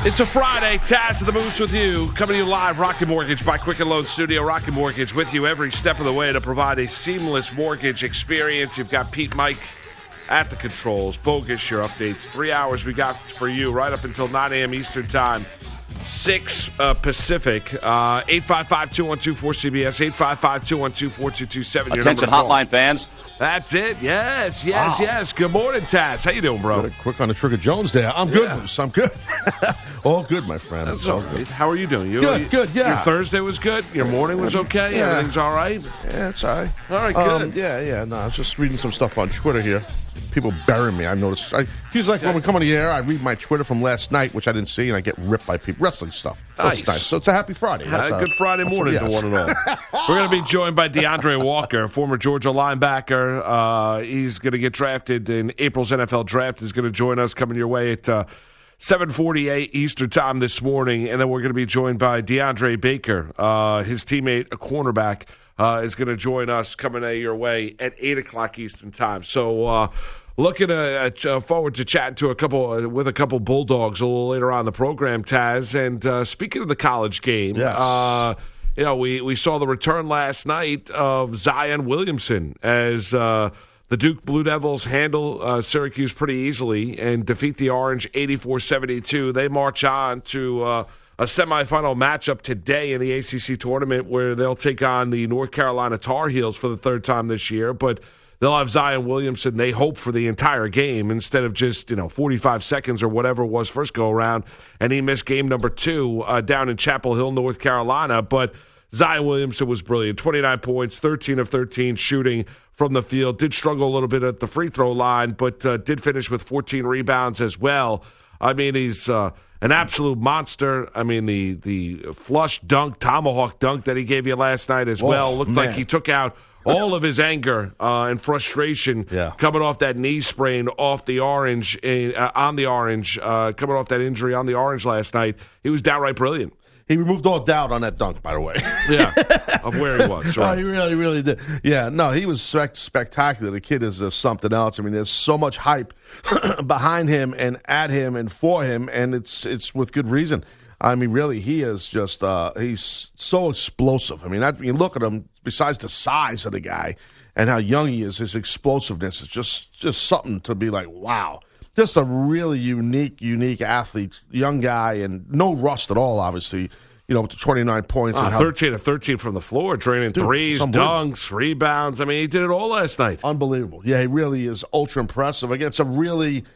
It's a Friday. Taz of the Moose with you. Coming to you live, Rocket Mortgage by Quicken Loan Studio. Rocket Mortgage with you every step of the way to provide a seamless mortgage experience. You've got Pete Mike at the controls. Bogus, your updates. 3 hours we got for you right up until 9 a.m. Eastern Time. 6 Pacific. 855-212-4CBS. 855-212-4227. Attention hotline fans. That's it. Yes. Good morning, Taz. How you doing, bro? Quick on the Trigger Jones there. I'm good, Moose. I'm good. All good, my friend. That's all right. How are you doing? Good, yeah. Your Thursday was good? Your morning was okay? Yeah. Everything's all right? Yeah, it's all right. All right, good. No, I was just reading some stuff on Twitter here. People bury me. I've noticed. He's like, when we come on the air, I read my Twitter from last night, which I didn't see, and I get ripped by people. Wrestling stuff. So Nice. It's nice. So it's a happy Friday. Good Friday morning to one and all. We're going to be joined by DeAndre Walker, former Georgia linebacker. He's going to get drafted in April's NFL draft. He's going to join us coming your way at 7:48 Eastern Time this morning. And then we're going to be joined by DeAndre Baker. His teammate, a cornerback, is going to join us coming your way at 8 o'clock Eastern Time. So looking forward to chatting to with a couple Bulldogs a little later on in the program, Taz. And speaking of the college game, Yes. We saw the return last night of Zion Williamson as the Duke Blue Devils handle Syracuse pretty easily and defeat the Orange 84-72. They march on to a semifinal matchup today in the ACC tournament where they'll take on the North Carolina Tar Heels for the third time this year. But they'll have Zion Williamson, they hope, for the entire game instead of just 45 seconds or whatever it was first go-around. And he missed game number 2 down in Chapel Hill, North Carolina. But Zion Williamson was brilliant. 29 points, 13 of 13 shooting from the field. Did struggle a little bit at the free throw line, but did finish with 14 rebounds as well. I mean, he's an absolute monster. I mean, the flush dunk, tomahawk dunk that he gave you last night as well looked like he took out all of his anger and frustration coming off that knee sprain off the Orange, on the Orange, coming off that injury on the Orange last night. He was downright brilliant. He removed all doubt on that dunk, by the way. Of where he was. Right. Oh, he really did. Yeah, no, he was spectacular. The kid is something else. I mean, there's so much hype behind him and at him and for him, and it's with good reason. I mean, really, he is just he's so explosive. I mean, you look at him, besides the size of the guy and how young he is, his explosiveness is just something to be like, wow. Just a really unique athlete, young guy, and no rust at all, obviously, with the 29 points. 13 of 13 from the floor, draining threes, dunks, rebounds. I mean, he did it all last night. Unbelievable. Yeah, he really is ultra impressive against a really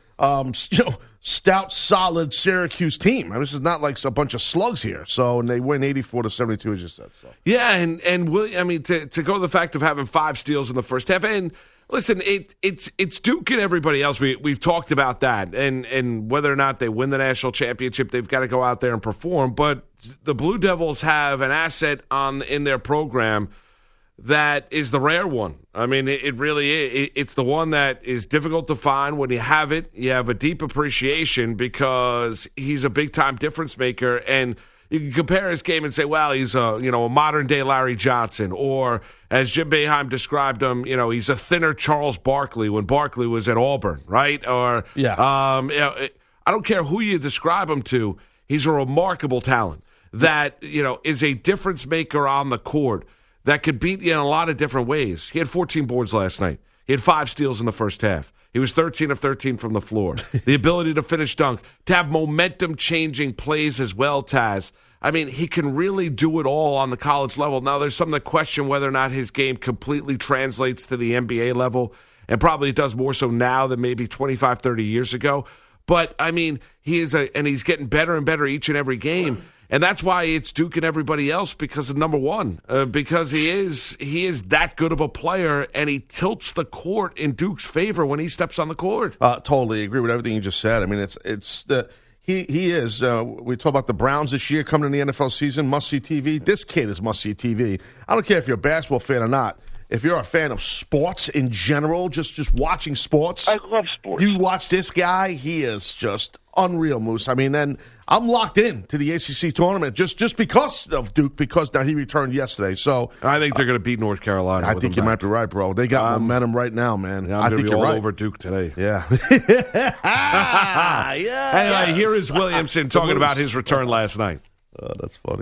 stout, solid Syracuse team. I mean, this is not like a bunch of slugs here. So, and they win 84-72, as you said. So. Yeah, and I mean, to go to the fact of having 5 steals in the first half, and listen, it's Duke and everybody else. We've talked about that, and whether or not they win the national championship, they've got to go out there and perform. But the Blue Devils have an asset in their program that is the rare one. I mean, it really is. It's the one that is difficult to find. When you have it, you have a deep appreciation because he's a big-time difference maker. And you can compare his game and say, well, he's a modern-day Larry Johnson. Or, as Jim Boeheim described him, he's a thinner Charles Barkley when Barkley was at Auburn, right? Or, I don't care who you describe him to, he's a remarkable talent that, is a difference maker on the court that could beat you in a lot of different ways. He had 14 boards last night. He had 5 steals in the first half. He was 13 of 13 from the floor. The ability to finish dunk, to have momentum-changing plays as well, Taz. I mean, he can really do it all on the college level. Now, there's some that question whether or not his game completely translates to the NBA level, and probably it does more so now than maybe 25, 30 years ago. But, I mean, he's getting better and better each and every game. And that's why it's Duke and everybody else because of number one, because he is that good of a player, and he tilts the court in Duke's favor when he steps on the court. Totally agree with everything you just said. I mean, he is. We talk about the Browns this year coming in the NFL season, must-see TV. This kid is must-see TV. I don't care if you're a basketball fan or not. if you're a fan of sports in general, just watching sports. I love sports. You watch this guy, he is just unreal, Moose. I mean, and I'm locked in to the ACC tournament just because of Duke, because now he returned yesterday. So I think they're going to beat North Carolina. I think you might be right, bro. They got momentum right now, man. Yeah, I think you're all right. Over Duke today. Yeah. Anyway, here is Williamson talking about his return last night. Oh, that's funny.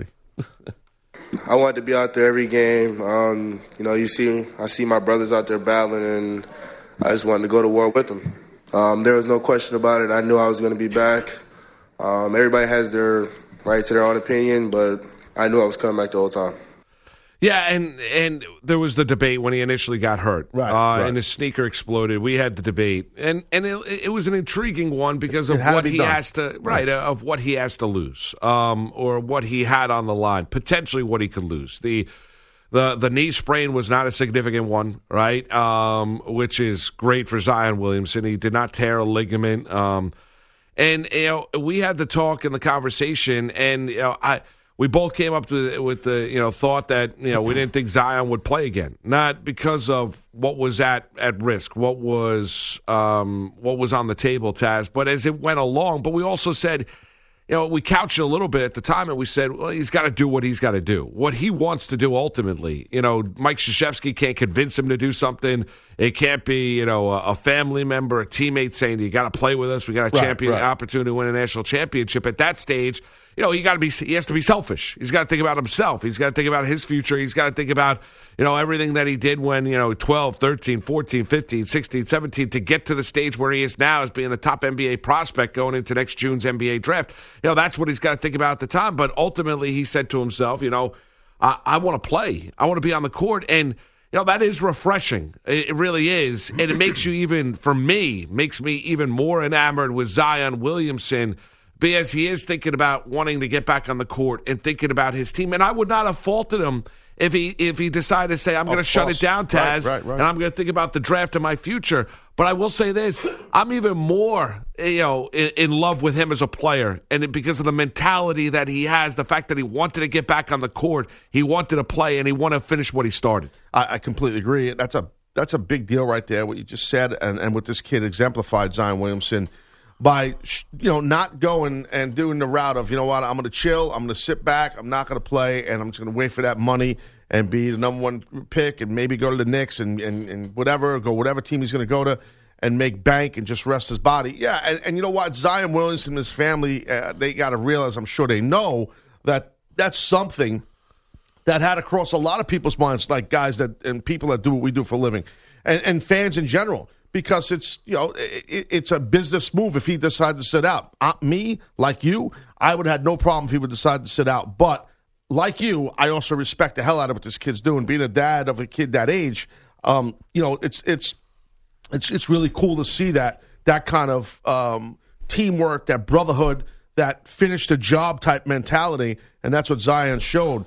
I wanted to be out there every game. I see my brothers out there battling, and I just wanted to go to war with them. There was no question about it. I knew I was going to be back. Everybody has their right to their own opinion, but I knew I was coming back the whole time. Yeah, and there was the debate when he initially got hurt, right. And his sneaker exploded. We had the debate, and it was an intriguing one because of what he has to of what he has to lose, or what he had on the line, potentially what he could lose. The knee sprain was not a significant one, right? Which is great for Zion Williamson. He did not tear a ligament, and we had the talk and the conversation, and we both came up with the thought that we didn't think Zion would play again, not because of what was at risk, what was on the table, Taz, but as it went along. But we also said, we couched it a little bit at the time, and we said, well, he's got to do what he's got to do, what he wants to do ultimately. Mike Krzyzewski can't convince him to do something. It can't be a family member, a teammate saying, you got to play with us. We got a opportunity to win a national championship. At that stage, he has to be selfish. He's got to think about himself. He's got to think about his future. He's got to think about, everything that he did when, 12, 13, 14, 15, 16, 17 to get to the stage where he is now as being the top NBA prospect going into next June's NBA draft. That's what he's got to think about at the time. But ultimately, he said to himself, I want to play. I want to be on the court. And, that is refreshing. It really is. And it makes me even more enamored with Zion Williamson, because he is thinking about wanting to get back on the court and thinking about his team. And I would not have faulted him if he decided to say, I'm going to shut it down, Taz, and I'm going to think about the draft and my future. But I will say this, I'm even more in love with him as a player, and because of the mentality that he has, the fact that he wanted to get back on the court, he wanted to play, and he wanted to finish what he started. I completely agree. That's a big deal right there, what you just said, and what this kid exemplified, Zion Williamson, by not going and doing the route of, I'm going to chill, I'm going to sit back, I'm not going to play, and I'm just going to wait for that money and be the number one pick and maybe go to the Knicks and whatever team he's going to go to and make bank and just rest his body. Yeah, and you know what? Zion Williamson and his family, they got to realize, I'm sure they know, that that's something that had to cross a lot of people's minds, like guys and people that do what we do for a living, and fans in general. Because it's it's a business move if he decided to sit out. Me, like you, I would have had no problem if he would decide to sit out. But like you, I also respect the hell out of what this kid's doing. Being a dad of a kid that age, it's really cool to see that kind of teamwork, that brotherhood, that finish the job type mentality, and that's what Zion showed.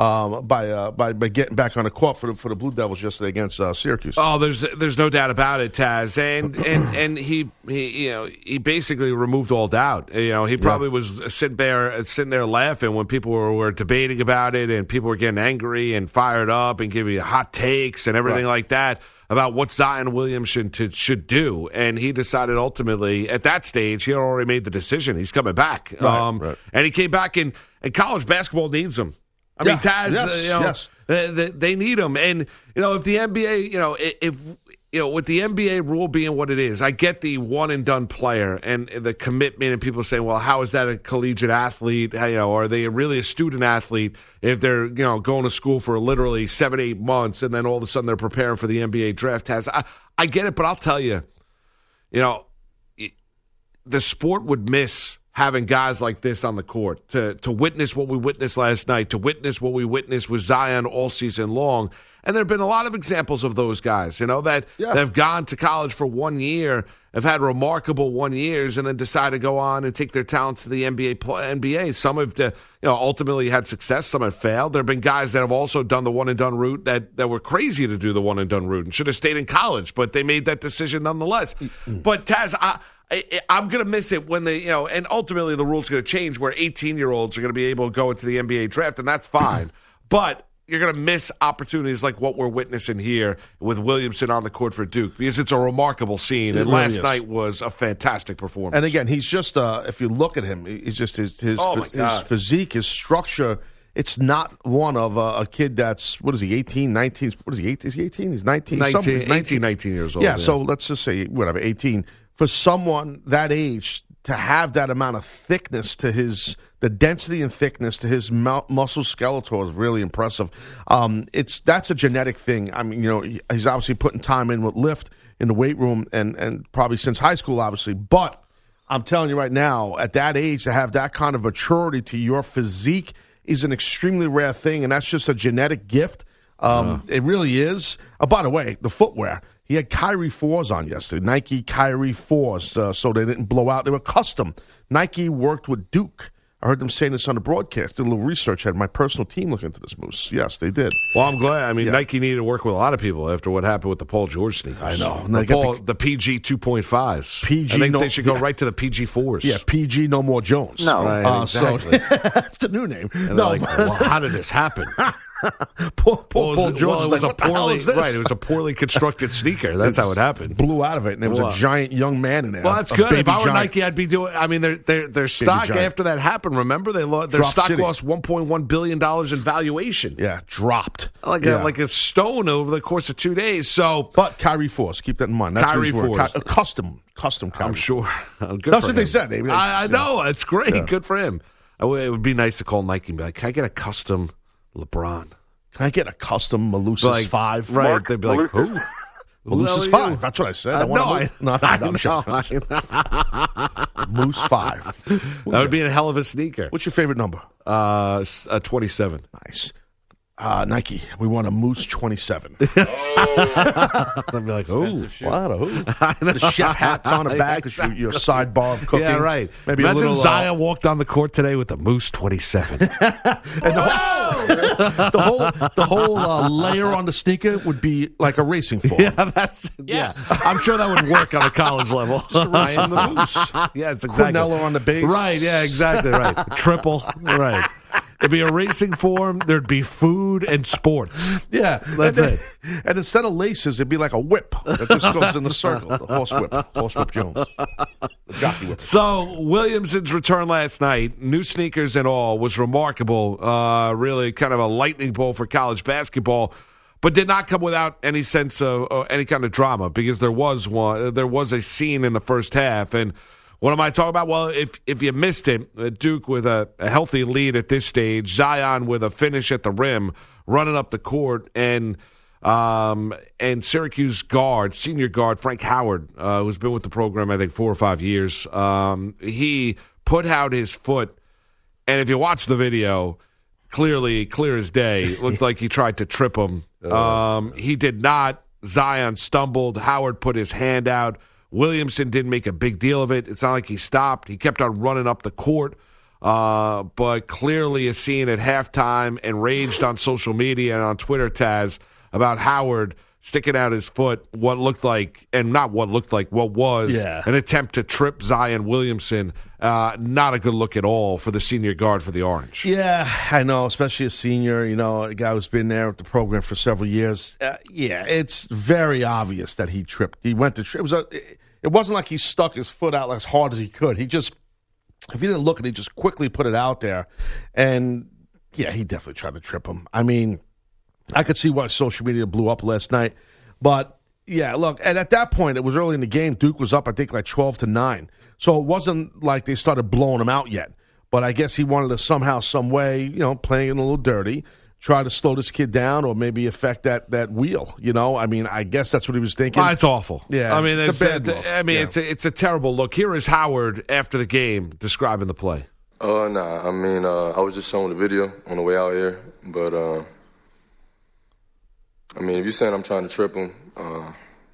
By getting back on the court for the Blue Devils yesterday against Syracuse. Oh, there's no doubt about it, Taz, and he basically removed all doubt. He probably was sitting there laughing when people were debating about it, and people were getting angry and fired up and giving hot takes and everything like that about what Zion Williamson should do. And he decided ultimately at that stage he had already made the decision. He's coming back, and he came back, and college basketball needs him. I mean, Taz, yes. They need him. And, if the NBA, with the NBA rule being what it is, I get the one-and-done player and the commitment, and people saying, well, how is that a collegiate athlete? Are they really a student athlete if they're, going to school for literally 7-8 months and then all of a sudden they're preparing for the NBA draft? Taz, I get it, but I'll tell you, the sport would miss having guys like this on the court, to witness what we witnessed last night, to witness what we witnessed with Zion all season long. And there have been a lot of examples of those guys, that have gone to college for 1 year, have had remarkable 1 years, and then decide to go on and take their talents to the NBA. Some have ultimately had success, some have failed. There have been guys that have also done the one-and-done route that were crazy to do the one-and-done route and should have stayed in college, but they made that decision nonetheless. But, Taz, I'm going to miss it when they, and ultimately the rule's going to change where 18-year-olds are going to be able to go into the NBA draft, and that's fine. But miss opportunities like what we're witnessing here with Williamson on the court for Duke, because it's a remarkable scene. And last night was a fantastic performance. And again, he's just if you look at him, he's just his physique, his structure. It's not one of a kid that's, 18, 19? What is he, 18? Is he 18? He's 19. 19 years old. Yeah, so let's just say, 18. For someone that age to have that amount of thickness to the density and thickness to his muscle skeletal is really impressive. That's a genetic thing. I mean, he's obviously putting time in with lift in the weight room and probably since high school, obviously. But I'm telling you right now, at that age, to have that kind of maturity to your physique is an extremely rare thing, and that's just a genetic gift. It really is. By the way, the footwear. He had Kyrie 4s on yesterday, Nike Kyrie 4s, so they didn't blow out. They were custom. Nike worked with Duke. I heard them saying this on the broadcast. Did a little research. Had my personal team look into this, Moose. Yes, they did. Well, I'm glad. I mean, Nike needed to work with a lot of people after what happened with the Paul George sneakers. I know. The PG 2.5s. I think they should go right to the PG 4s. Yeah, PG No More Jones. No. Right, exactly. That's the new name. And well, how did this happen? Paul George was like, what the hell is this? Right, it was a poorly constructed sneaker. That's how it happened. Blew out of it, and there was a giant young man in there. Well, that's good. If I were Nike, I'd be doing. I mean, their stock after that happened. Remember, their stock lost $1.1 billion in valuation. Yeah, dropped like a stone over the course of 2 days. So, but Kyrie 4s, keep that in mind. That's Kyrie 4s, custom Kyrie. I'm sure. That's what they said. I know it's great. Yeah. Good for him. It would be nice to call Nike and be like, "Can I get a custom LeBron? Can I get a custom Malusis 5?" Right. Mark, they'd be like, "Who? Malusis 5. That's what I said. Moose 5. That would be a hell of a sneaker. What's your favorite number? A 27. Nice. Nike, we want a Moose 27. I'd be like, "Oh, what? The chef hat's on the back, your sidebar of cooking." Yeah, right. Maybe imagine a little, Zion walked on the court today with the Moose 27. And the whole layer on the sneaker would be like a racing form. Yeah, I'm sure that would work on a college level. Ryan the Moose. Yes, exactly. Quinello on the base. Right, yeah, exactly right. Triple, right. It'd be a racing form. There'd be food and sports. Yeah, that's it. And instead of laces, it'd be like a whip that just goes in the circle. The horse whip Jones, the jockey whip. So Williamson's return last night, new sneakers and all, was remarkable. Really, kind of a lightning bolt for college basketball, but did not come without any sense of any kind of drama, because there was a scene in the first half. And what am I talking about? Well, if you missed it, Duke with a healthy lead at this stage, Zion with a finish at the rim, running up the court, and Syracuse senior guard Frank Howard, who's been with the program I think 4 or 5 years, he put out his foot, and if you watch the video, clear as day, it looked like he tried to trip him. He did not. Zion stumbled. Howard put his hand out. Williamson didn't make a big deal of it. It's not like he stopped. He kept on running up the court, but clearly a scene at halftime, and raged on social media and on Twitter, Taz, about Howard sticking out his foot, what was an attempt to trip Zion Williamson. Not a good look at all for the senior guard for the Orange. Yeah, I know, especially a senior, a guy who's been there with the program for several years. It's very obvious that he tripped. He went to trip. It wasn't like he stuck his foot out as hard as he could. He just, if he didn't look at it, he just quickly put it out there. And, yeah, he definitely tried to trip him. I mean, I could see why social media blew up last night. But, yeah, look, and at that point, it was early in the game. Duke was up, I think, like 12-9. So it wasn't like they started blowing him out yet. But I guess he wanted to somehow, some way, playing it a little dirty, try to slow this kid down or maybe affect that wheel. I mean, I guess that's what he was thinking. It's awful. Yeah, I mean, it's a bad look. It's a terrible look. Here is Howard after the game describing the play. Nah. I mean, I was just showing the video on the way out here. But, I mean, if you're saying I'm trying to trip him, I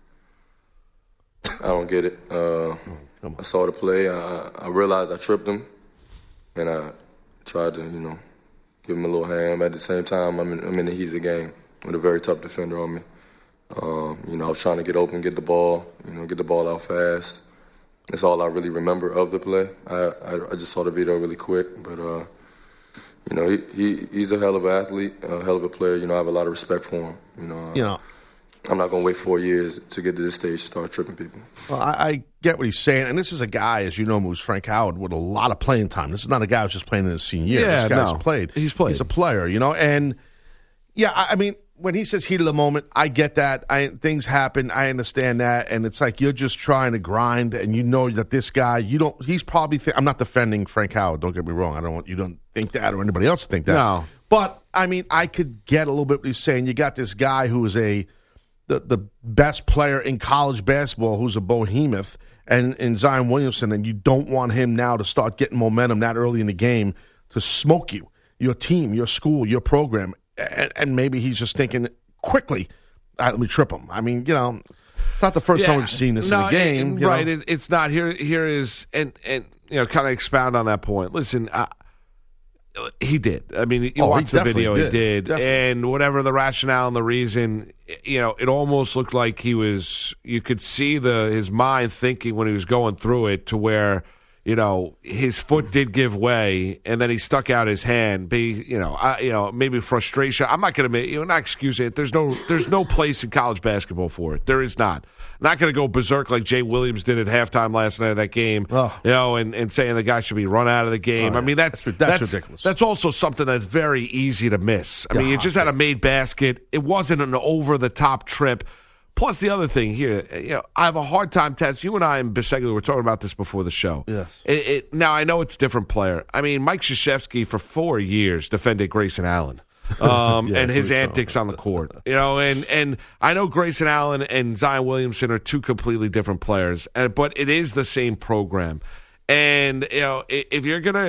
don't get it. I saw the play. I realized I tripped him, and I tried to, give him a little hand. At the same time, I'm in the heat of the game with a very tough defender on me. I was trying to get open, get the ball out fast. That's all I really remember of the play. I just saw the video really quick, but You know, he's a hell of an athlete, a hell of a player. You know, I have a lot of respect for him. You know, I'm not going to wait 4 years to get to this stage to start tripping people. Well, I get what he's saying, and this is a guy, as you know, who's Frank Howard, with a lot of playing time. This is not a guy who's just playing in his senior year. Yeah, this guy's played. He's played. He's a player, you know, and I mean, when he says heat of the moment, I get that. Things happen. I understand that, and it's like you're just trying to grind, and you know that this guy, he's probably. I'm not defending Frank Howard. Don't get me wrong. You don't think that, or anybody else to think that. No, but I mean, I could get a little bit what he's saying. You got this guy who is the best player in college basketball, who's a behemoth, and in Zion Williamson, and you don't want him now to start getting momentum that early in the game to smoke you, your team, your school, your program. And maybe he's just thinking quickly, let me trip him. I mean, it's not the first time we've seen this in the game. Right. It's not. Here is, and kind of expound on that point. Listen, he did. I mean, you watch the video, he did. And whatever the rationale and the reason, it almost looked like you could see his mind thinking when he was going through it to where, his foot did give way, and then he stuck out his hand. Maybe frustration. I'm not going to not excusing it. There's no place in college basketball for it. There is not. I'm not going to go berserk like Jay Williams did at halftime last night of that game. And saying the guy should be run out of the game. I mean, that's ridiculous. That's also something that's very easy to miss. I mean, you just had a made basket. It wasn't an over the top trip. Plus, the other thing here, I have a hard time, Tess. You and I and Biseglia were talking about this before the show. Yes. Now, I know it's a different player. I mean, Mike Krzyzewski for 4 years defended Grayson Allen and his antics on the court. And I know Grayson Allen and Zion Williamson are two completely different players, but it is the same program. And if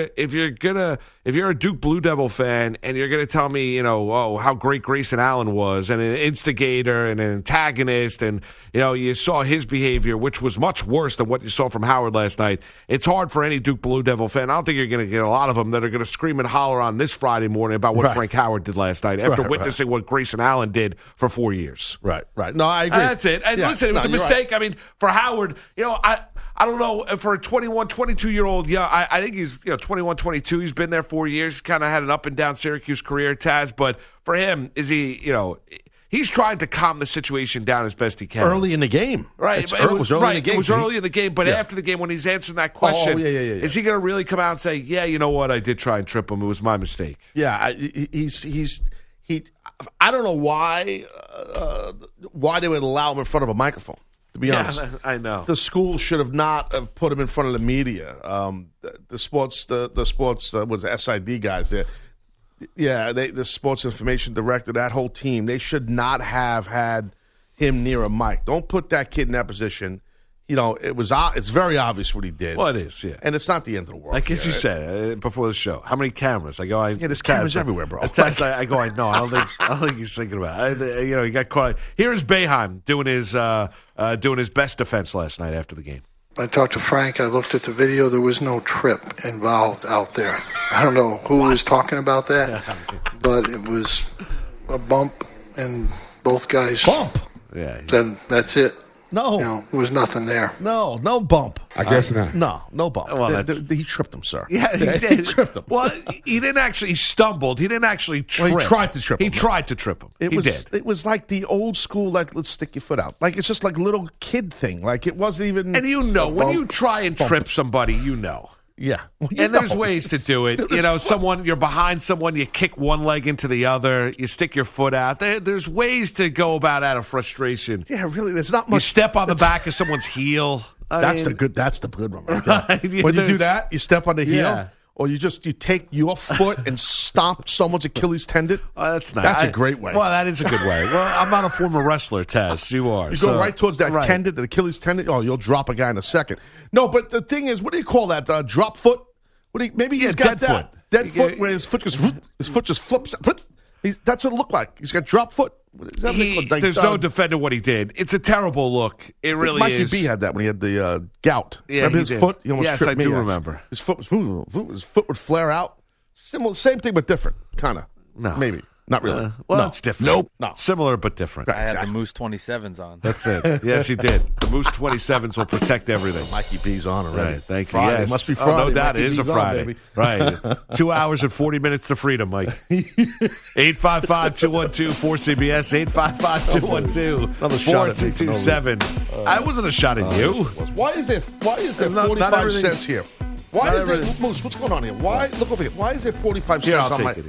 you're a Duke Blue Devil fan and you're gonna tell me how great Grayson Allen was and an instigator and an antagonist, and you saw his behavior, which was much worse than what you saw from Howard last night, it's hard for any Duke Blue Devil fan. I don't think you're gonna get a lot of them that are gonna scream and holler on this Friday morning about what Frank Howard did last night after witnessing what Grayson Allen did for 4 years. Right. No, I agree. That's it. And listen, it was a mistake. Right. I mean, for Howard, I don't know, for a 21, 22-year-old, I think he's 21, 22. He's been there 4 years, kind of had an up-and-down Syracuse career, Taz. But for him, he's trying to calm the situation down as best he can. Early in the game. Right. It was early in the game. It was early in the game, but after the game, when he's answering that question, is he going to really come out and say, yeah, you know what, I did try and trip him. It was my mistake. Yeah, I don't know why they would allow him in front of a microphone. To be honest, I know the school should have not have put him in front of the media. The sports was the SID guys there. Yeah, the sports information director, that whole team, they should not have had him near a mic. Don't put that kid in that position. It's very obvious what he did. Well, it is, yeah. And it's not the end of the world. Like as you said before the show, how many cameras? I go, there's cameras everywhere, bro. I go, I don't think he's thinking about it. He got caught. Here's Boeheim doing his best defense last night after the game. I talked to Frank. I looked at the video. There was no trip involved out there. I don't know who was talking about that, but it was a bump, and both guys. Bump? Yeah. Then that's it. No. There was nothing there. No bump. I guess not. No bump. Well, he tripped him, sir. Yeah, he did. He tripped him. Well, he didn't actually. He stumbled. He didn't actually trip. Well, he tried to trip him. He tried to trip him. He did. It was like the old school, like, let's stick your foot out. Like, it's just like a little kid thing. Like, it wasn't even. And when you try and trip somebody, Yeah. Well, and there's ways to do it. You're behind someone, you kick one leg into the other, you stick your foot out. There's ways to go about out of frustration. Yeah, really, there's not much. You step on the back of someone's heel. That's the good one right there. When you do that, you step on the heel, or you take your foot and stomp someone's Achilles tendon. That's nice. That's a great way. Well, that is a good way. Well, I'm not a former wrestler, Taz. You are. You go right towards that tendon, the Achilles tendon. Oh, you'll drop a guy in a second. No, but the thing is, what do you call that? Drop foot? Maybe he's got dead that. Foot. Dead foot, where his foot just flips. That's what it looked like. He's got drop foot. There's no defending what he did. It's a terrible look. It really Mikey is. B had that when he had the gout. Yeah, remember his foot? He almost tripped me. Yes, I do remember. His foot would flare out. Same thing, but different, kind of. No, maybe. Not really. It's different. Nope. No. Similar but different. I had the Moose 27s on. That's it. Yes, he did. The Moose 27s will protect everything. Mikey B's on already. Right, thank you. Friday. Yes. Must be Friday. No doubt Mikey it is a B's on, Friday. baby. Right. 2 hours and 40 minutes to freedom, Mike. 855-212-4CBS. 855-212-4227. I wasn't a shot at you. Why is there 45 cents here? Why is there, Moose, what's going on here? Why? Look over here. Why is there 45 cents on my...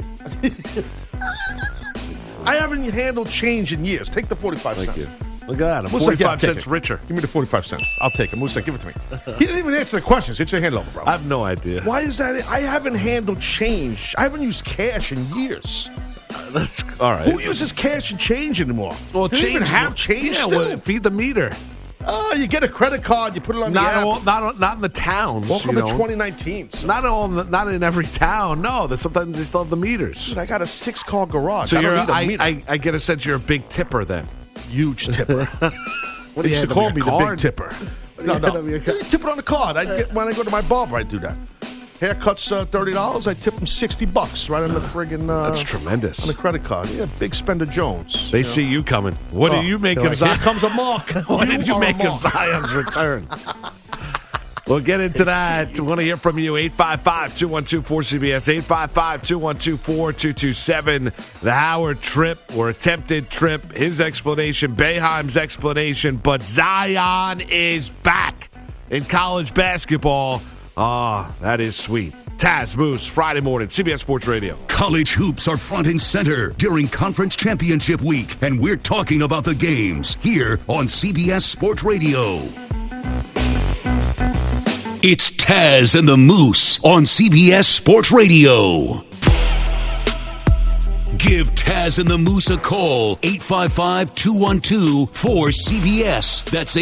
I haven't handled change in years. Take the 45 cents. You. Look at that. I'm Moose 45 cents richer. Give me the 45 cents. I'll take it. Moose, give it to me. He didn't even answer the questions. Hit your hand over, bro. I have no idea. Why is that? I haven't handled change. I haven't used cash in years. That's all right. Who uses cash and change anymore? Well, do you even have change? Yeah, still? feed the meter. Oh, you get a credit card, you put it on the app. Not in the towns. Welcome to 2019. So. Not in every town. No, sometimes they still have the meters. Dude, I got a 6-car garage. So I I get a sense you're a big tipper then. Huge tipper. What They used to call me the big tipper. No. You Tip it on the card. When I go to my barber, I do that. Haircuts $30. I tip them $60 right on the friggin'. That's tremendous. On the credit card. Yeah, big spender Jones. They see you coming. What do you make of Here comes a mark. What did you make of Zion's return? We'll get into that. We want to hear from you. 855-212-4CBS. 855-212-4227. The Howard trip or attempted trip. His explanation. Boeheim's explanation. But Zion is back in college basketball. That is sweet. Taz, Moose, Friday morning, CBS Sports Radio. College hoops are front and center during Conference Championship Week, and we're talking about the games here on CBS Sports Radio. It's Taz and the Moose on CBS Sports Radio. Give Taz and the Moose a call, 855-212-4CBS. That's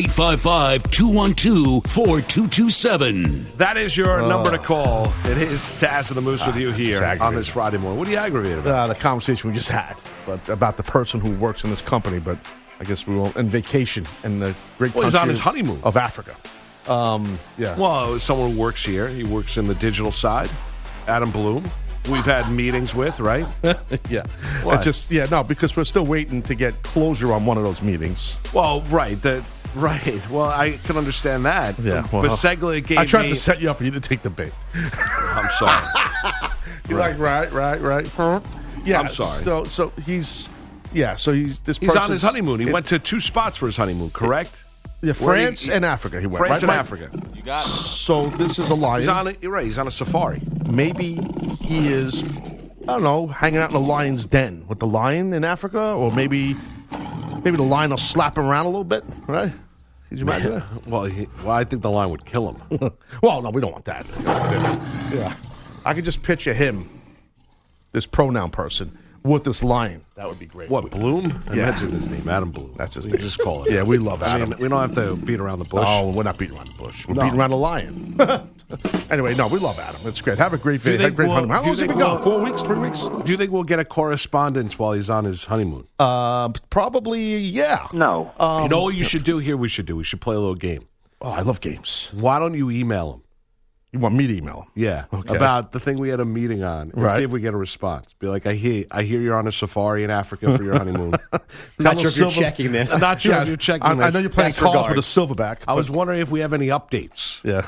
855-212-4227. That is your number to call. It is Taz and the Moose with you here on this Friday morning. What are you aggravated about? The conversation we just had, but about the person who works in this company, but I guess we won't, on vacation in the great country he's on his honeymoon of Africa. Yeah. Well, someone who works here. He works in the digital side. Adam Bloom. We've had meetings with, right? Yeah. What? Because we're still waiting to get closure on one of those meetings. Well, right. Right. Well, I can understand that. Yeah. Well, Biseglia gave I tried me... to set you up and you didn't take the bait. I'm sorry. You're like, right. Yeah. I'm sorry. So he's... Yeah, so he's on his honeymoon. He went to 2 spots for his honeymoon, correct? Yeah, France and Africa he went. France and Africa. You got it. So this is a lion. You're right. He's on a safari. Maybe he is, I don't know, hanging out in the lion's den with the lion in Africa, or maybe the lion will slap him around a little bit, right? Could you imagine that? Well, I think the lion would kill him. Well, no, we don't want that. Yeah, I could just picture him, this pronoun person, with this lion. That would be great. What, Bloom? I Yeah. mentioned his name, Adam Bloom. That's his We name. just call it. Yeah, we love I Adam. mean, we don't have to beat around the bush. Oh, we're not beating around the bush. We're No. beating around a lion. Anyway, no, we love Adam. It's great. Have a great Do you day. think we'll- How do you long has he think been gone? we'll- 4 weeks? 3 weeks? Do you think we'll get a correspondence while he's on his honeymoon? Probably, yeah. No. You know what you should do here? We should play a little game. Oh, I love games. Why don't you email him? You want me to email him? Yeah, Okay. about the thing we had a meeting on, and Right. see if we get a response. Be like, I hear you're on a safari in Africa for your honeymoon. Not sure if you're checking this. I'm not sure if you're checking I this. know you're playing Best cards with a regards. silverback. I was wondering if we have any updates. Yeah.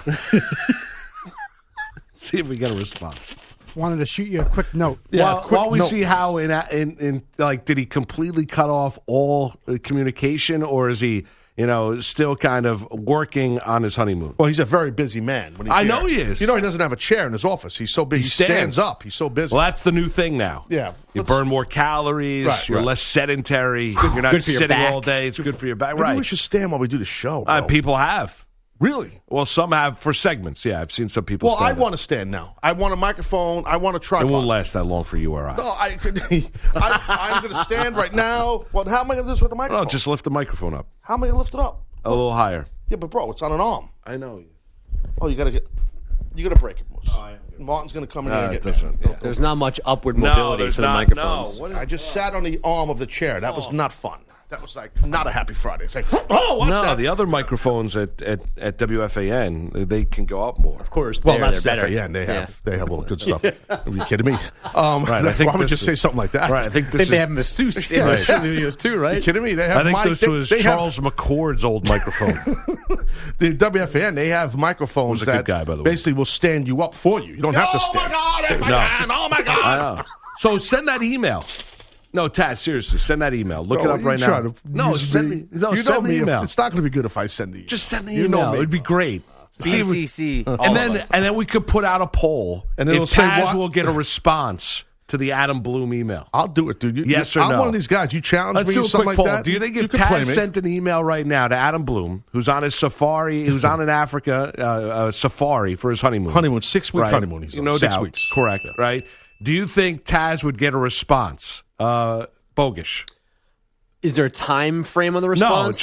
See if we get a response. Wanted to shoot you a quick note. Yeah, while we note. see how in like, did he completely cut off all communication, or is he, still kind of working on his honeymoon? Well, he's a very busy man. When he's I here. know he is. You know, he doesn't have a chair in his office. He's so big. He stands up. He's so busy. Well, that's the new thing now. Yeah. You burn more calories. Right, you're right. less sedentary. You're not good for your sitting back. all day. It's good for your back. Maybe Right. we should stand while we do the show. Bro. People have. Really? Well, some have for segments. Yeah, I've seen some people. Well, I stand want to stand now. I want a microphone. I want a tripod. It won't last that long for you or I. No, I'm going to stand right now. Well, how am I going to do this with the microphone? No, just lift the microphone up How am I going to lift it up? a little higher. Yeah, but bro, it's on an arm. I know. Oh, you got to break it, Moose. Martin's going to come in here and get doesn't. me. There's not much upward mobility for the microphones. No. I just sat on the arm of the chair. That was not fun. That was like not a happy Friday. It's like, oh, what's that? The other microphones at WFAN, they can go up more. Of course. Well, they're that's better. FAN. They have all the good stuff. Are you kidding me? Right. I think why would you say something like that? Right. I think they have masseuse in the studios too, right? Are you kidding me? They have I think this was Charles McCord's old microphone. The WFAN, they have microphones Who's a that good guy, by the way. basically will stand you up for you. You don't have to stand. Oh, my God, FAN! Oh, my God! I know. So send that email. No, Taz, seriously, send that email. Look it up right now. No, send the email. It's not going to be good if I send the email. Just send the email. It would be great. BCC. And then we could put out a poll. And if it'll say Taz what? will get a response to the Adam Bloom email. I'll do it, dude. Yes or I'm no? one of these guys. You challenge Let's me do or a something quick like poll. that. Do you think if you can play Taz me. sent an email right now to Adam Bloom, who's on his safari, who's on in Africa, safari for his honeymoon? 6-week right. honeymoon. He's on. No 6 doubt. weeks. Correct, right? Do you think Taz would get a response? Bogish. Is there a time frame on the response?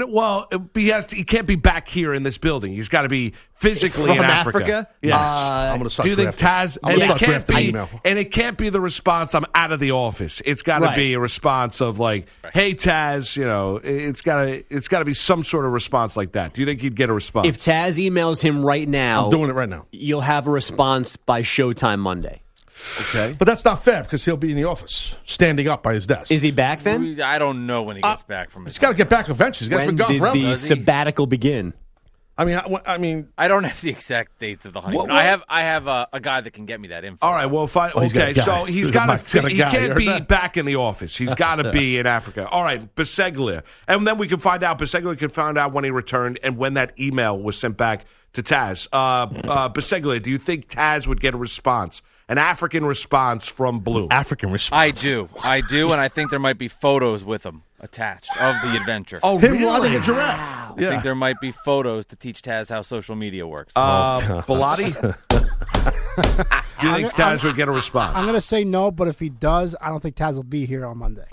He can't be back here in this building. He's got to be physically From in Africa. Yes. I'm going to start Do you think Taz? And it can't be the response. I'm out of the office. It's got to be a response of like, "Hey Taz," it's got to be some sort of response like that. Do you think he'd get a response? If Taz emails him right now, I'm doing it right now. You'll have a response by Showtime Monday. Okay. But that's not fair because he'll be in the office, standing up by his desk. Is he back then? I don't know when he gets back from his. He's got to get back eventually. He's When been gone did forever. the sabbatical begin? I mean, I don't have the exact dates of the honeymoon. I have a guy that can get me that info. All right. Well, fine. Okay. So he's got to. He can't be back in the office. He's got to be in Africa. All right. Biseglia, and then we can find out. Biseglia can find out when he returned and when that email was sent back to Taz. Biseglia, do you think Taz would get a response? An African response from Bloom. African response. I do, and I think there might be photos with him attached of the adventure. Oh, him really? riding a giraffe. I think there might be photos to teach Taz how social media works. Bellotti? Do you think Taz would get a response? I'm going to say no, but if he does, I don't think Taz will be here on Monday.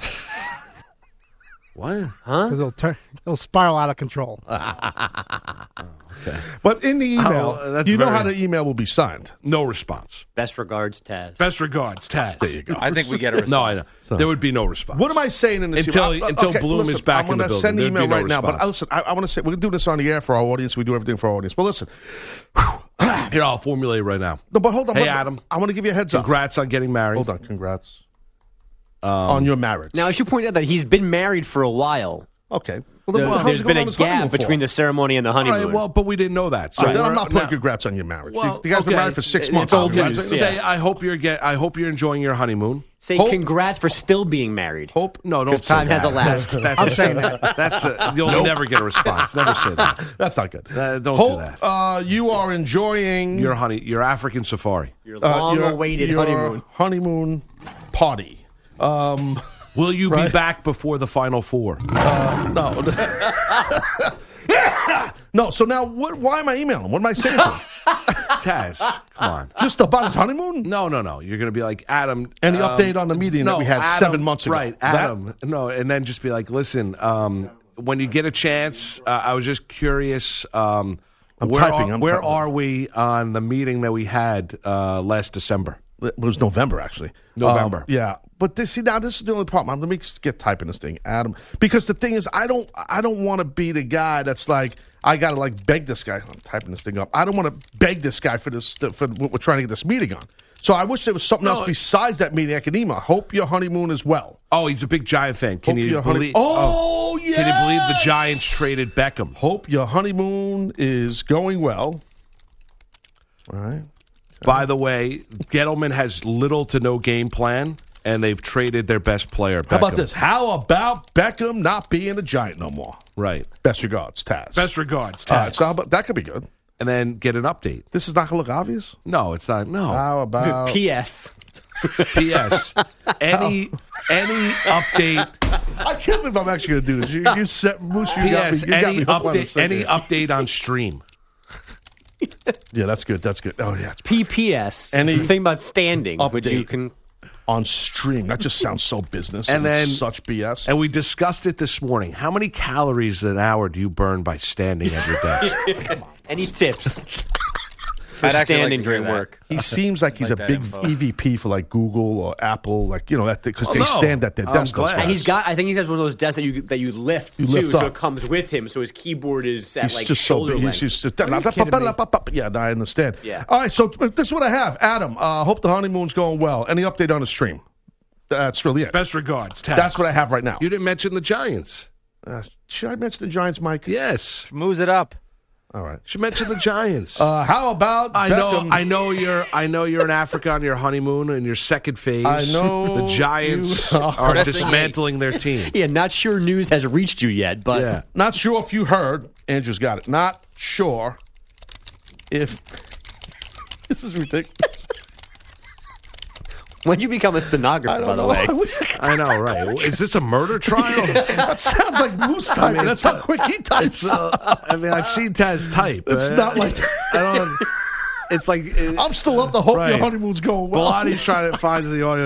What? Huh? Because it'll spiral out of control. Okay. But in the email, how the email will be signed. No response. Best regards, Taz. Best regards, Taz. There you go. I think we get a response. No, I know. So, there would be no response. What am I saying in this until Bloom is back in the building? I'm going to send the email right now. Response. But listen, I want to say we're going to do this on the air for our audience. We do everything for our audience. But listen, here I'll formulate right now. No, but hold on. Hey, Adam, I want to give you a heads up. Congrats on getting married. Hold on, congrats on your marriage. Now I should point out that he's been married for a while. Okay. Well, there's been a gap between the ceremony and the honeymoon. All right, well, but we didn't know that. So then I'm not putting congrats on your marriage. Well, you guys been married for 6 months. It's old news. Say, I hope you're enjoying your honeymoon. Say congrats for still being married. No, don't say time that. has elapsed. I'm saying that. You'll never get a response. Never say that. That's not good. Don't do that. You are enjoying your African safari. Your long-awaited honeymoon. Honeymoon party. Will you be back before the Final Four? No. No, so now why am I emailing? What am I saying to him? Taz, come on. Just about his honeymoon? No. You're going to be like, Adam. Any update on the meeting that we had Adam, 7 months ago? Right, Adam. No, and then just be like, listen, when you get a chance, I was just curious. Where are we on the meeting that we had last December? It was November, actually. November. Yeah. But this is the only problem. Let me get typing this thing, Adam. Because the thing is, I don't want to be the guy that's like, I got to beg this guy. I'm typing this thing up. I don't want to beg this guy for what we're trying to get this meeting on. So I wish there was something else besides that meeting I could email. Hope your honeymoon is well. Oh, he's a big Giant fan. Can you believe? Yes! Can you believe the Giants traded Beckham? Hope your honeymoon is going well. All right. By the way, Gettleman has little to no game plan, and they've traded their best player, Beckham. How about this? How about Beckham not being a Giant no more? Right. Best regards, Taz. Best regards, Taz. All right, so how about, that could be good. And then get an update. This is not going to look obvious? No, it's not. No. How about... P.S. P.S. Any update... I can't believe I'm actually going to do this. You set Moose. P.S. Any update on stream? Yeah, that's good. That's good. Oh, yeah. PPS. Anything about standing, which you can... On stream. That just sounds so business. And then such BS. And we discussed it this morning. How many calories an hour do you burn by standing at your desk? Any tips? for I'd actually like standing to hear during that. work. He seems like he's Like a that big info. EVP for like Google or Apple, like that because Oh, they no. stand at their I'm desk. those glad. guys. And he's got. I think he has one of those desks that you lift You too, lift so up. it comes with him. So his keyboard is at He's like just so shoulder big. length. He's just kidding yeah. I understand. Yeah. All right. So this is what I have. Adam. Hope the honeymoon's going well. Any update on the stream? That's really it. Best regards, Taz. That's what I have right now. You didn't mention the Giants. Should I mention the Giants, Mike? Yes. Moves it up. All right. Should mention the Giants. How about Beckham? I know you're in Africa on your honeymoon in your second phase. I know the Giants you are are. dismantling their team. Yeah, not sure news has reached you yet, but Yeah. Not sure if you heard. Andrew's got it. Not sure if this is ridiculous. when you become a stenographer, by the way, I know, right? Is this a murder trial? That sounds like Moose typing. That's how quick he types. I mean, I've seen Taz type. It's not like I don't. It's like I'm still up to hope Right. your honeymoon's going well. Bilatti's trying to find the audio.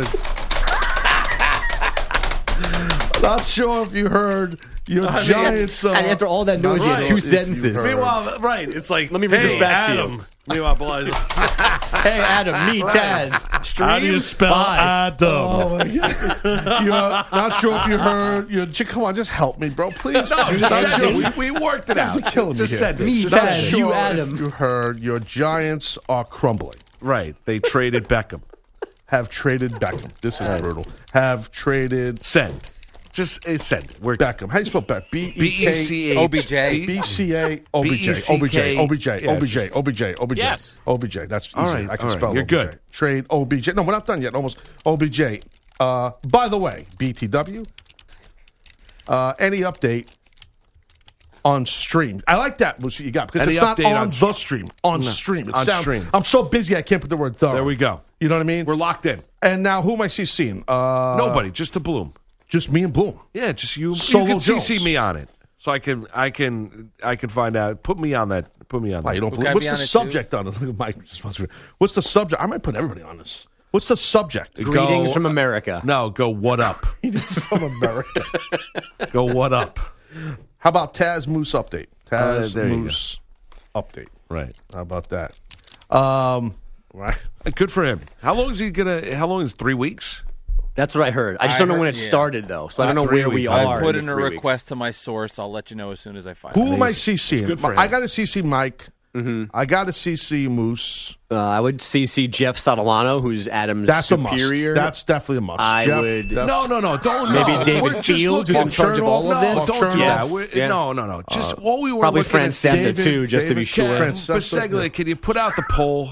Not sure if you heard your Giants. and after all that noise, he had Right. two If you sentences. heard. Meanwhile, right? It's like, Let me read hey, this back to you. Adam. Meanwhile, Bilatti's Hey, Adam, me, Taz. Stream how do you spell by. Adam? Oh my God. You're not sure if you heard your. Come on, just help me, bro. Please. No, just send it. We worked it out. You're killing me Just here. send it. Me, Just Taz. send it. You, Sure if Adam. You heard your Giants are crumbling. Right. They traded Beckham. Have traded Beckham. This is brutal. Have traded Send. Just send it. We're Beckham. How do you spell Beckham? BECH. OBJ. BCA OBJ BECK. OBJ. Yes. OBJ. That's easy. All right, I can all right. spell You're OBJ. good. Trade OBJ. No, we're not done yet. Almost OBJ. By the way, BTW. Any update on stream? I like that. What you got because Any it's not update on on the stream. On stream. It on sounds- stream. I'm so busy I can't put the word thorough. There we go. You know what I mean? We're locked in. And now who am I CCing? Nobody. Just the Bloom. Just me and Bloom. Yeah, just you. Solo You can CC Jones. me on it, so I can find out. Put me on that. Put me on Why, that. you don't Can believe? I What's be the on it, subject on it? Look at Mike. What's the subject? I might put everybody on this. What's the subject? Greetings from America. No, go what up? He's from America. Go what up? How about Taz Moose update? Taz there you Moose update. Right. How about that? Right. Good for him. How long is he gonna? How long is 3 weeks? That's what I heard. I just I don't know when heard- it yeah. started, though, so I don't know 3 where we weeks. are. I put the in a 3 weeks. request to my source. I'll let you know as soon as I find Who it. am I CCing? Good for him. I got to CC Mike. I got to CC Moose. I would CC Jeff Sottolano, who's Adam's That's superior. a must. That's definitely a must. I Jeff, would- that's- No. Don't. Maybe no. David We're just Fields, who's looking- in charge of all of No, this? don't do Yeah. that. We're- Yeah. No. Just all we were Probably looking at Francesa, David- too, just to be David sure. Francesa. Baseglia, can you put out the poll?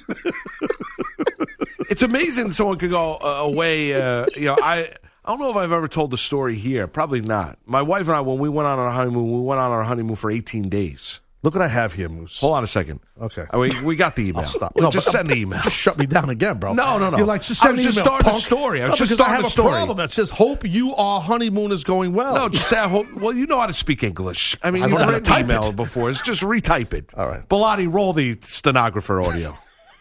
It's amazing someone could go away. I don't know if I've ever told the story here. Probably not. My wife and I, when we went on our honeymoon for 18 days. Look what I have here, Moose. Hold on a second. Okay. I mean, we got the email. I'll stop. Well, No, just but- send the email. Just shut me down again, bro. No. You're like, just I send was the just email, starting the punk. story. I was No, just because I starting have the a story. problem that says, hope our honeymoon is going well. No, just say, I hope. Well, you know how to speak English. I mean, I you've know how to written type email it. before. It's just retype it. All right. Bilotti, roll the stenographer audio.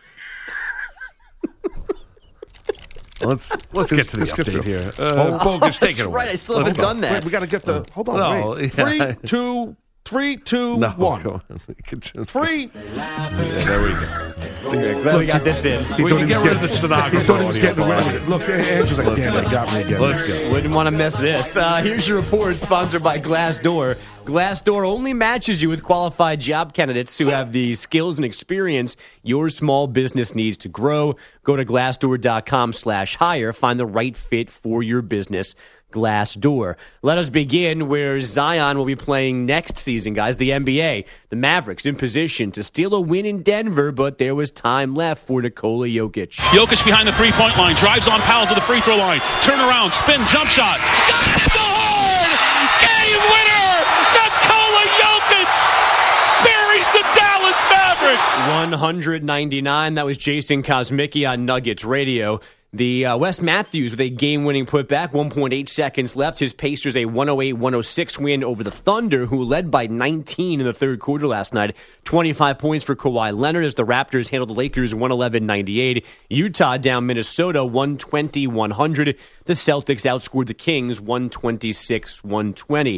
Let's get to the Let's get update to here. it. Bogus, take it That's away. right, I still Let's haven't go. done that. Wait, we got to get the. Hold on. No, wait. yeah. 3, 2, No, 1. come on. We could just- 3. Yeah, there we go. Glad we got this in. We can get rid of the stenographer He thought he was audio. getting rid of it. Look, Andrew's like, damn, they got me again. Let's go. Wouldn't want to miss this. Here's your report, sponsored by Glassdoor. Glassdoor only matches you with qualified job candidates who have the skills and experience your small business needs to grow. Go to glassdoor.com/hire. Find the right fit for your business. Glassdoor. Let us begin where Zion will be playing next season, guys. The NBA. The Mavericks in position to steal a win in Denver, but there was time left for Nikola Jokic. Jokic behind the three-point line, drives on Powell to the free throw line, turn around, spin, jump shot. Got it! The horn! Game winner! Nikola Jokic buries the Dallas Mavericks! 199. That was Jason Kosmicki on Nuggets Radio. The Wes Matthews with a game-winning putback, 1.8 seconds left. His Pacers a 108-106 win over the Thunder, who led by 19 in the third quarter last night. 25 points for Kawhi Leonard as the Raptors handled the Lakers 111-98. Utah down Minnesota 120-100. The Celtics outscored the Kings 126-120.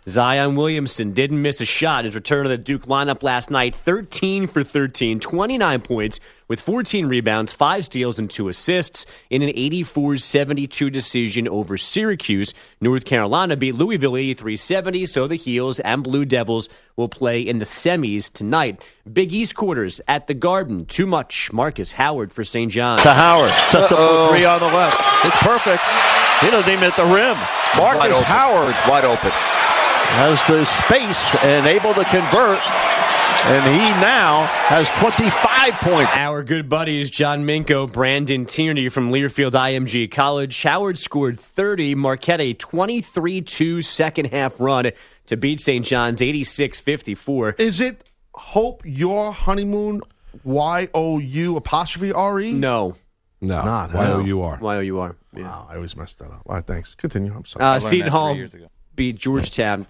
Zion Williamson didn't miss a shot. His return to the Duke lineup last night, 13 for 13, 29 points with 14 rebounds, 5 steals, and 2 assists in an 84-72 decision over Syracuse. North Carolina beat Louisville 83-70, so the Heels and Blue Devils will play in the semis tonight. Big East quarters at the Garden. Too much. Marcus Howard for St. John. To Howard. Sets up for 3 on the left. It's perfect. He doesn't even hit the rim. Marcus Howard. Wide open. Has the space and able to convert. And he now has 25 points. Our good buddies, John Minko, Brandon Tierney from Learfield IMG College. Howard scored 30. Marquette a 23-2 second-half run to beat St. John's 86-54. Is it Hope Your Honeymoon, Y-O-U apostrophe R-E? No. No, it's not. Y-O-U-R. Y-O-U-R. Yeah. Wow, I always messed that up. All right, thanks. Continue. I'm sorry. Seton Hall beat Georgetown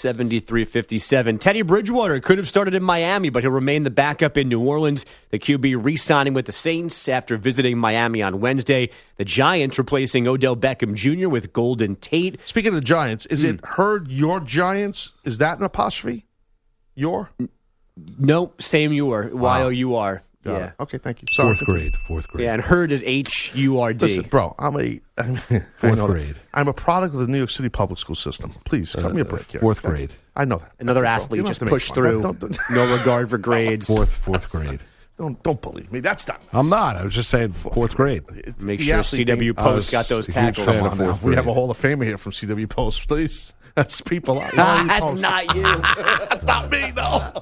73-57. Teddy Bridgewater could have started in Miami, but he'll remain the backup in New Orleans. The QB re-signing with the Saints after visiting Miami on Wednesday. The Giants replacing Odell Beckham Jr. with Golden Tate. Speaking of the Giants, is it heard your Giants? Is that an apostrophe? Your? Nope, same your. Y-O-U-R. Yeah. Okay, thank you. Sorry. Fourth grade. Yeah, and Hurd is H-U-R-D. Listen, bro, fourth grade. I'm a product of the New York City public school system. Please, cut me a break here. Fourth grade. I know that. Another Okay, athlete bro, just pushed through. No regard for grades. Fourth grade. Don't believe me. That's not. I'm not. I was just saying fourth grade. Make sure CW Post got those tackles. Come on now. We have a Hall of Famer here from CW Post. Please. That's people. That's not you. That's not me, though.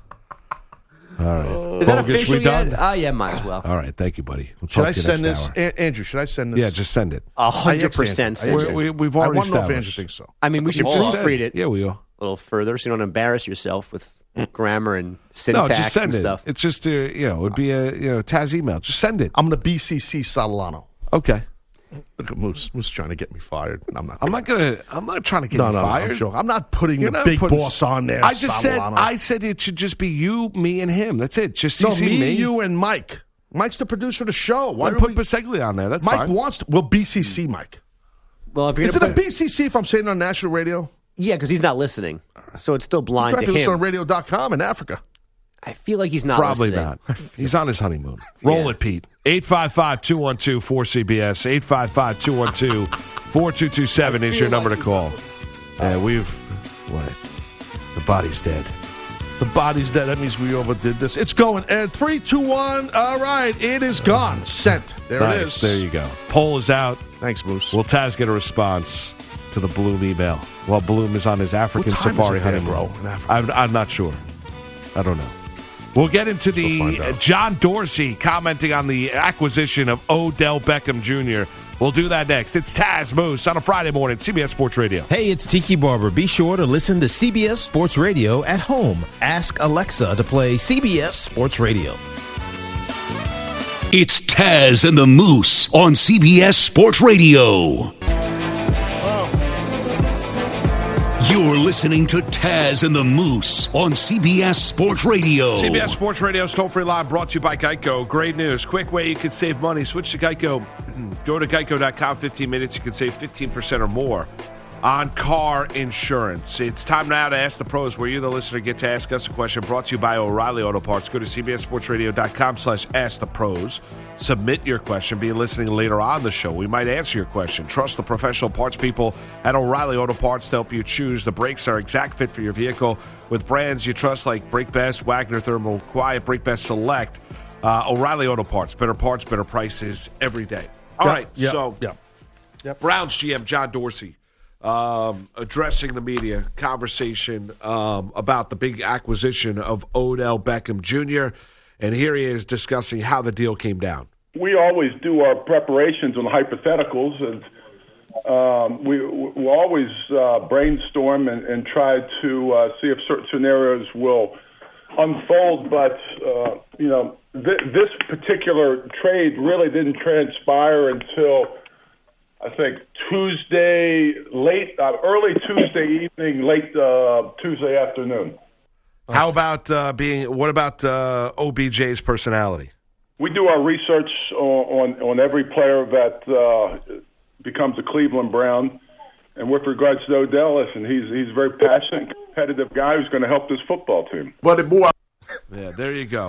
All right. Is that Bogus, official we done? yet? Yeah, might as well. All right. Thank you, buddy. We'll Should I talk to you send next this? hour. Andrew, should I send this? Yeah, just send it. 100% send it. We've already I want to know if Andrew established. thinks so. I mean, we should proofread it Yeah, we are. a little further so you don't embarrass yourself with grammar and No, syntax just send and it. stuff. It's just it would be a Taz email. Just send it. I'm going to BCC Satalano. Okay. Look at Moose. Moose trying to get me fired. I'm not trying to get you fired. I'm joking. I'm not putting You're the not big putting- boss on there. I said it should just be you, me, and him. That's it. Just No, CC me. you, and Mike. Mike's the producer of the show. Why do put we- Biseglia on there? That's Mike fine. wants to. Well, BCC Mike. Well, if you're Is it gonna a put, BCC if I'm saying it on national radio? yeah, because he's not listening, so it's still You blind have to to listen him. on radio.com in Africa. I feel like he's not Probably listening. not. He's on his honeymoon. Roll it, Pete. 855-212-4CBS. 855-212-4227 is your number to call. The body's dead. The body's dead. That means we overdid this. It's going. And 3, 2, 1. All right. It is gone. Sent. There Nice. it is. There you go. Poll is out. Thanks, Moose. Will Taz get a response to the Bloom email while Bloom is on his African What time safari is it there, honeymoon? bro, in Africa? I'm not sure. I don't know. We'll get into We'll find the out. John Dorsey commenting on the acquisition of Odell Beckham Jr. We'll do that next. It's Taz Moose on a Friday morning, CBS Sports Radio. Hey, it's Tiki Barber. Be sure to listen to CBS Sports Radio at home. Ask Alexa to play CBS Sports Radio. It's Taz and the Moose on CBS Sports Radio. You're listening to Taz and the Moose on CBS Sports Radio. CBS Sports Radio's toll-free line brought to you by Geico. Great news. Quick way you can save money. Switch to Geico. Go to geico.com. 15 minutes. You can save 15% or more on car insurance. It's time now to Ask the Pros, where you, the listener, get to ask us a question. Brought to you by O'Reilly Auto Parts. Go to cbssportsradio.com/askthepros. Submit your question. Be listening later on the show. We might answer your question. Trust the professional parts people at O'Reilly Auto Parts to help you choose the brakes that are exact fit for your vehicle with brands you trust like Brake Best, Wagner Thermal Quiet, Brake Best Select. O'Reilly Auto Parts. Better parts, better prices every day. All right. Browns GM John Dorsey addressing the media, conversation about the big acquisition of Odell Beckham Jr., and here he is discussing how the deal came down. We always do our preparations on hypotheticals, and we always brainstorm and try to see if certain scenarios will unfold. But this particular trade really didn't transpire until I think Tuesday early Tuesday evening, late Tuesday afternoon. How about what about OBJ's personality? We do our research on every player that becomes a Cleveland Brown, And with regards to Odell, listen, he's a very passionate, competitive guy who's going to help this football team. Yeah, there you go.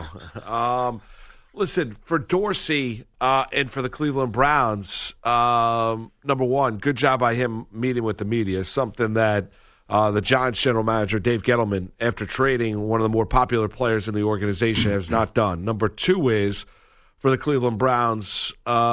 Listen, for Dorsey and for the Cleveland Browns, number one, good job by him meeting with the media, something that the Giants general manager, Dave Gettleman, after trading one of the more popular players in the organization, has not done. Number two is, for the Cleveland Browns,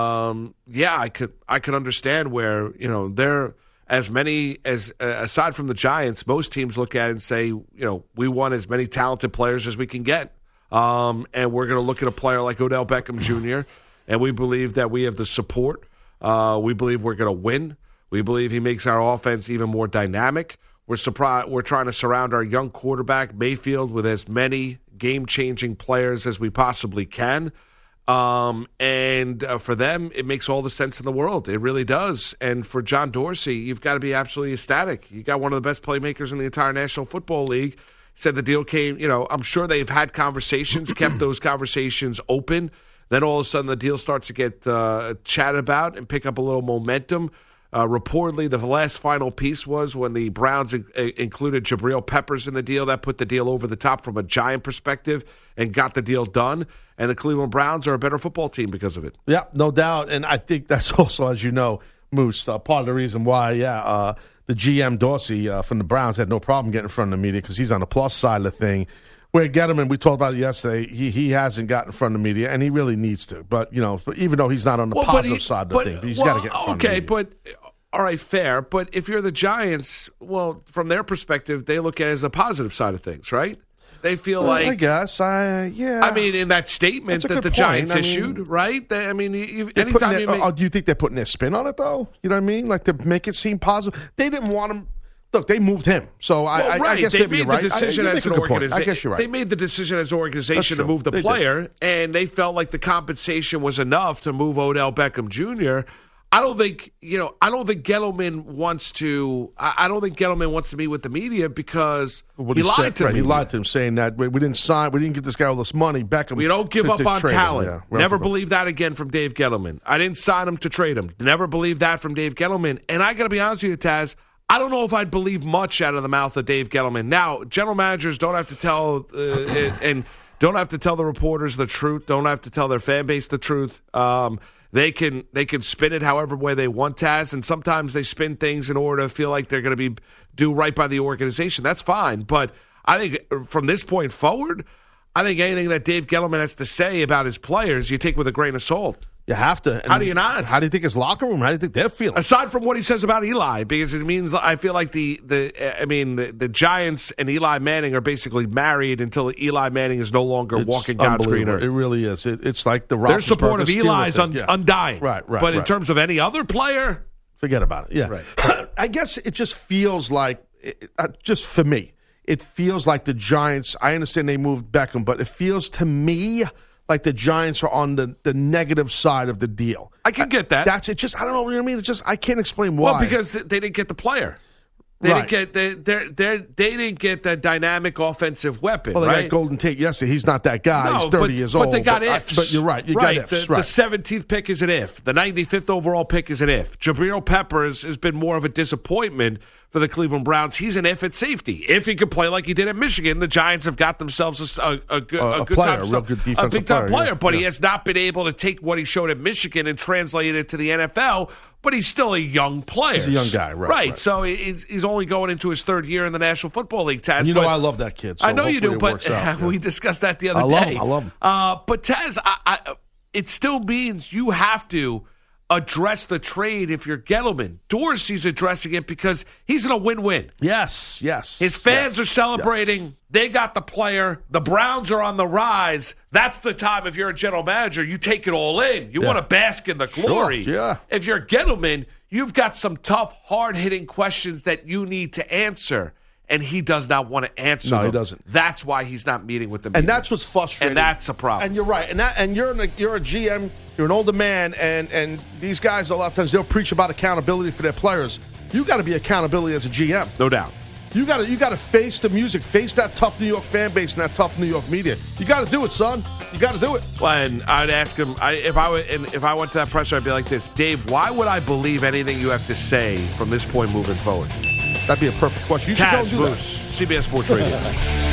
I could understand where, they're as many as aside from the Giants, most teams look at it and say, we want as many talented players as we can get. And we're going to look at a player like Odell Beckham Jr., and we believe that we have the support. We believe we're going to win. We believe he makes our offense even more dynamic. We're trying to surround our young quarterback, Mayfield, with as many game-changing players as we possibly can. And for them, it makes all the sense in the world. It really does. And for John Dorsey, you've got to be absolutely ecstatic. You got one of the best playmakers in the entire National Football League. Said the deal came, I'm sure they've had conversations, kept those conversations open. Then all of a sudden the deal starts to get chatted about and pick up a little momentum. Reportedly, the last final piece was when the Browns included Jabril Peppers in the deal. That put the deal over the top from a Giant perspective and got the deal done. And the Cleveland Browns are a better football team because of it. Yeah, no doubt. And I think that's also, as you know, Moose, part of the reason why, the GM Dorsey from the Browns had no problem getting in front of the media because he's on the plus side of the thing. Where Gettleman, we talked about it yesterday, he hasn't gotten in front of the media, and he really needs to. But, even though he's not on the positive side of the thing, he's got to get in front of the media. But, all right, fair. But if you're the Giants, well, from their perspective, they look at it as a positive side of things, right? They feel like, I guess, yeah. I mean, in that statement that the Giants issued, right? Anytime do you think they're putting their spin on it, though? You know what I mean? Like to make it seem positive. They didn't want him. Look, they moved him, so I guess they made the decision as an organization. I guess you're right. They made the decision as an organization to move the player, and they felt like the compensation was enough to move Odell Beckham Jr. I don't think Gettleman wants to. I don't think Gettleman wants to meet with the media because he lied to him. He lied to him, saying that we didn't get this guy all this money. Beckham, we don't give up on talent. Never believe that again from Dave Gettleman. I didn't sign him to trade him. Never believe that from Dave Gettleman. And I got to be honest with you, Taz. I don't know if I'd believe much out of the mouth of Dave Gettleman. Now, general managers don't have to tell and don't have to tell the reporters the truth. Don't have to tell their fan base the truth. They can spin it however way they want, Taz, and sometimes they spin things in order to feel like they're going to do right by the organization. That's fine, but I think from this point forward, I think anything that Dave Gettleman has to say about his players, you take with a grain of salt. You have to. How do you not? How do you think his locker room? How do you think they're feeling? Aside from what he says about Eli, because it means I feel like the Giants and Eli Manning are basically married until Eli Manning is no longer walking God's green earth. It really is. It's like the their support of Eli is undying. Right. But in terms of any other player, forget about it. Yeah. Right. I guess it just feels like, just for me, it feels like the Giants. I understand they moved Beckham, but it feels to me like the Giants are on the negative side of the deal. I can get that. That's it. Just I don't know. You know what I mean? It's just I can't explain why. Well, because they didn't get the player. They didn't get the dynamic offensive weapon. Well, they right? got Golden Tate yesterday. He's not that guy. He's 30 years old. But they got ifs. But you're right. You got ifs. The 17th pick is an if. The 95th overall pick is an if. Jabril Peppers has been more of a disappointment for the Cleveland Browns. He's an if at safety. If he could play like he did at Michigan, the Giants have got themselves a good player, a real good defensive big-time player. Yeah. But he has not been able to take what he showed at Michigan and translate it to the NFL. But he's still a young player. He's a young guy, right. So he's only going into his third year in the National Football League, Taz. And I love that kid. So I know you do, but we discussed that the other day. I love him. But Taz, it still means you have to address the trade if you're Gettleman. Dorsey's addressing it because he's in a win-win. Yes. His fans are celebrating. Yes. They got the player. The Browns are on the rise. That's the time, if you're a general manager, you take it all in. You want to bask in the glory. Sure. Yeah. If you're Gettleman, you've got some tough, hard-hitting questions that you need to answer. And he does not want to answer them. No, he doesn't. That's why he's not meeting with the media. And that's what's frustrating. And that's a problem. And you're right. And you're a GM. You're an older man. And these guys, a lot of times, they'll preach about accountability for their players. You got to be accountability as a GM. No doubt. You got to face the music, face that tough New York fan base and that tough New York media. You got to do it, son. You got to do it. Well, and I'd ask him if I went to that presser, I'd be like this, Dave. Why would I believe anything you have to say from this point moving forward? That'd be a perfect question. You should go and do that. CBS Sports Radio.